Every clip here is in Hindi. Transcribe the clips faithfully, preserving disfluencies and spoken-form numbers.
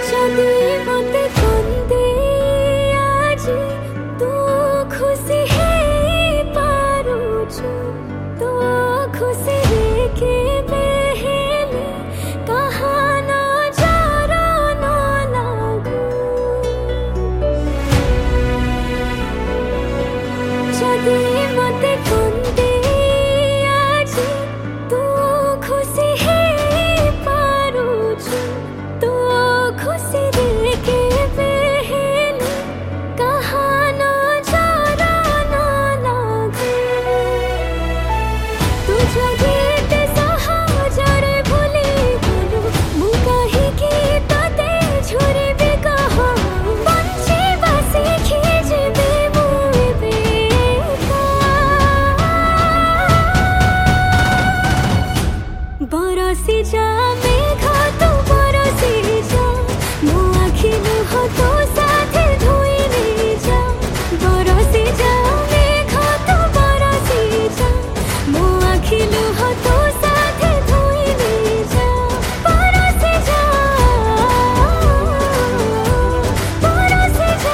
जदि मते कंदे आज तू खुशी है पारुछु तो खुशी रे के बेहेले कहा ना जरा ना लागू जदि मते कंदे आज तू खुशी है पारुछु तो खुशी रे के बेहेले कहा ना जरा ना लागू तू जदि ते सहजरे भूली गलु मु काहिकी तते झुरिबि कह बंचिबा शिखि जेबे मु एबेका बरसी जा मेघ तू बरसी जा मो आखि लुह तो साथे धोई ले जा बरसी जा मेघ तू बरसी जा मो आखि लुह तो साथे धोई ले जा बरसी जा बरसी जा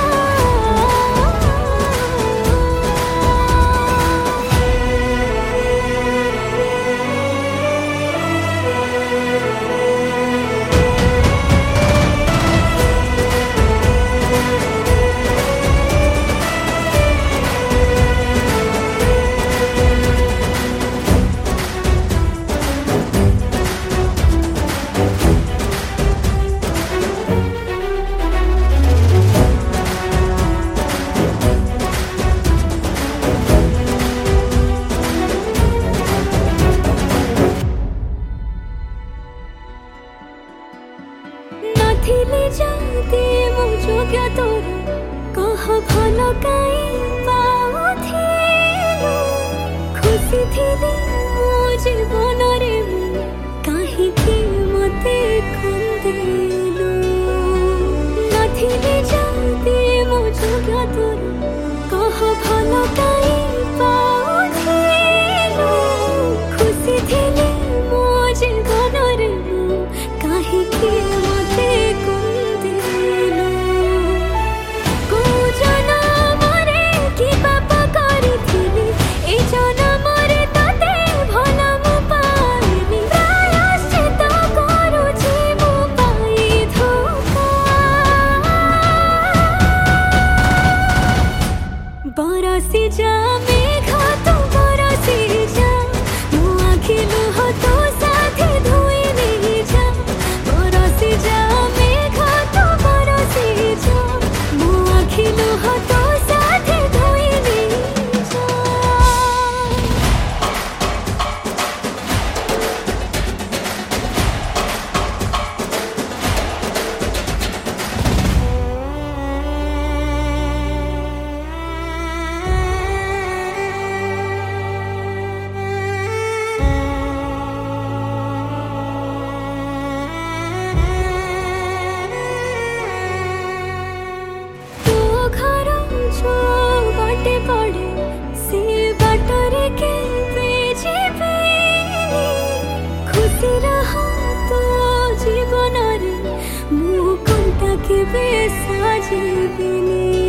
नथिले जाते मो जोग्य तोर कह भल काई पाउथिलु खुशी थिले मो जीवन रे मु काहिकी मते कंदेलु नथिले जाते मो जोग्य तोर कह भल काई पाउथिलु खुशी थिले मो जीवन रे मु काहिकी मते कंदेलु को जनमरे कि पाप करिथिली ए जनमरे तते भल मु पाइली प्रायश्चित करुछि मु पाई धोखा बरसी जा मेघ तू बरसी जा मो आखि लुह तो साथे धोई ले जा बरसी जा मेघ तू बरसी जा मो आखि लुह तो साथे धोई ले जा तो घर जो बाटे पड़े से बाटरे के बेजिबेनी खुशी रह तो जीवन रे मु कंटा के बेसाजिबिनी।